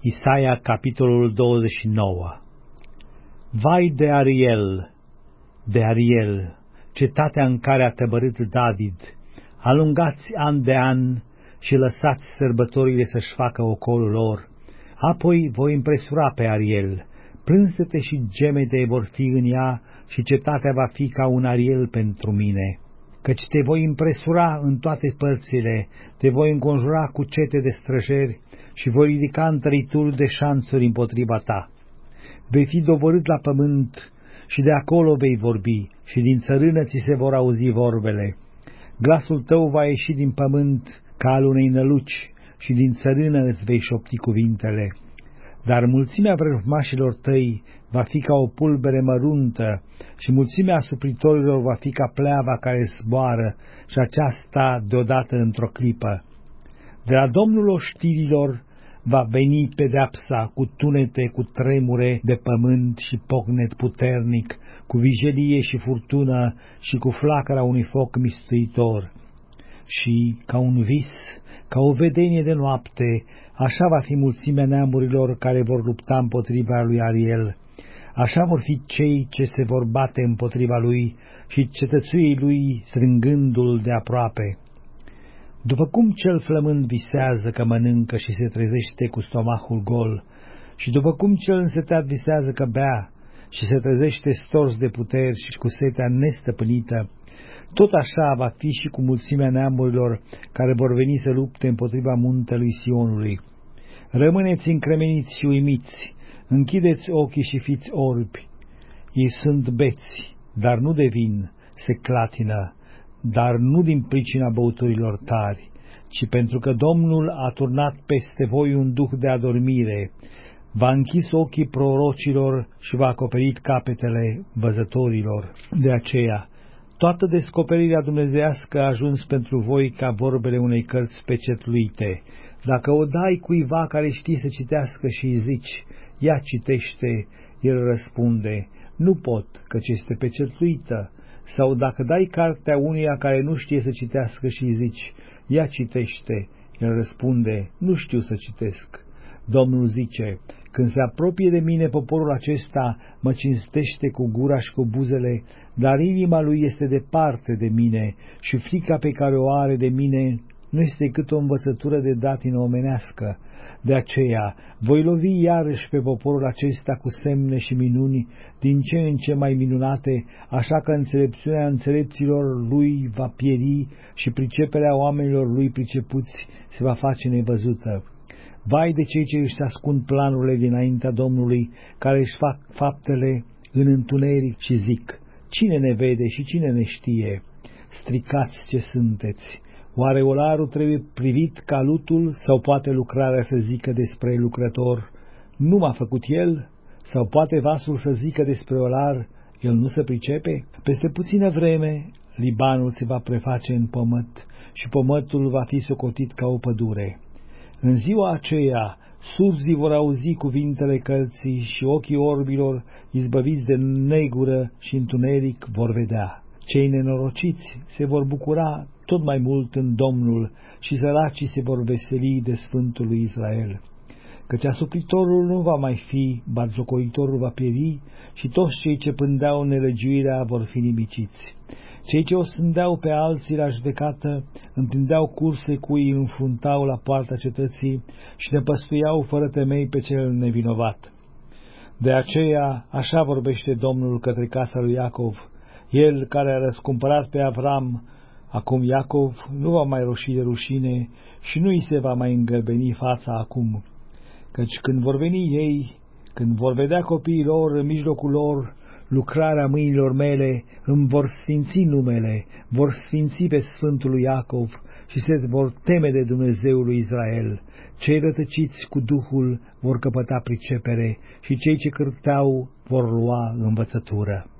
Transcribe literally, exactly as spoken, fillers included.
Isaia, capitolul douăzeci și nouă. Vai de Ariel, de Ariel, cetatea în care a tăbărât David! Alungați an de an și lăsați sărbătorile să-și facă ocolul lor. Apoi voi impresura pe Ariel, plânsete și gemete vor fi în ea și cetatea va fi ca un Ariel pentru mine. Căci te voi impresura în toate părțile, te voi înconjura cu cete de străjeri și voi ridica întărituri de șanțuri împotriva ta. Vei fi doborât la pământ și de acolo vei vorbi și din țărână ți se vor auzi vorbele. Glasul tău va ieși din pământ ca al unei năluci și din țărână îți vei șopti cuvintele. Dar mulțimea vrăjmașilor tăi va fi ca o pulbere măruntă și mulțimea asupritorilor va fi ca pleava care zboară și aceasta deodată într-o clipă. De la Domnul oștirilor va veni pedeapsa cu tunete, cu tremure de pământ și pocnet puternic, cu vijelie și furtună și cu flacăra unui foc mistuitor. Și, ca un vis, ca o vedenie de noapte, așa va fi mulțimea neamurilor care vor lupta împotriva lui Ariel. Așa vor fi cei ce se vor bate împotriva lui și cetățuii lui strângându-l de aproape. După cum cel flămând visează că mănâncă și se trezește cu stomahul gol, și după cum cel însetat visează că bea și se trezește stors de puteri și cu setea nestăpânită, tot așa va fi și cu mulțimea neamurilor care vor veni să lupte împotriva muntelui Sionului. Rămâneți încremeniți și uimiți, închideți ochii și fiți orbi. Ei sunt beți, dar nu de vin, se clatină, dar nu din pricina băuturilor tari, ci pentru că Domnul a turnat peste voi un duh de adormire, v-a închis ochii prorocilor și v-a acoperit capetele văzătorilor. De aceea, toată descoperirea dumnezeiască a ajuns pentru voi ca vorbele unei cărți pecetluite. Dacă o dai cuiva care știe să citească și îi zici, ia citește, el răspunde, nu pot, căci este pecetluită. Sau dacă dai cartea unuia care nu știe să citească și îi zici, ia citește, el răspunde, nu știu să citesc. Domnul zice, când se apropie de mine poporul acesta, mă cinstește cu gura și cu buzele, dar inima lui este departe de mine și frica pe care o are de mine nu este decât o învățătură de datină omenească. De aceea voi lovi iarăși pe poporul acesta cu semne și minuni, din ce în ce mai minunate, așa că înțelepciunea înțelepților lui va pieri și priceperea oamenilor lui pricepuți se va face nevăzută. Vai de cei ce își ascund planurile dinaintea Domnului, care își fac faptele în întuneric și zic, cine ne vede și cine ne știe? Stricați ce sunteți! Oare olarul trebuie privit ca lutul sau poate lucrarea să zică despre lucrător, nu m-a făcut el? Sau poate vasul să zică despre olar, el nu se pricepe? Peste puțină vreme, Libanul se va preface în pământ și pământul va fi socotit ca o pădure. În ziua aceea, surzii vor auzi cuvintele cărții și ochii orbilor, izbăviți de negură și întuneric, vor vedea. Cei nenorociți se vor bucura tot mai mult în Domnul și săracii se vor veseli de Sfântul lui Israel. Căci asupritorul nu va mai fi, batjocoritorul va pieri și toți cei ce pândeau nelegiuirea vor fi nimiciți. Cei ce o sândeau pe alții la judecată, întindeau curse cu ei înfruntau la poarta cetății și năpăstuiau fără temei pe cel nevinovat. De aceea, așa vorbește Domnul către casa lui Iacov, el care a răscumpărat pe Avram. Acum Iacov nu va mai roși de rușine și nu îi se va mai îngălbeni fața acum, căci când vor veni ei, când vor vedea copiii lor în mijlocul lor lucrarea mâinilor mele, îmi vor sfinți numele, vor sfinți pe Sfântul lui Iacov și se vor teme de Dumnezeul lui Israel. Cei rătăciți cu Duhul vor căpăta pricepere și cei ce cârteau vor lua învățătură.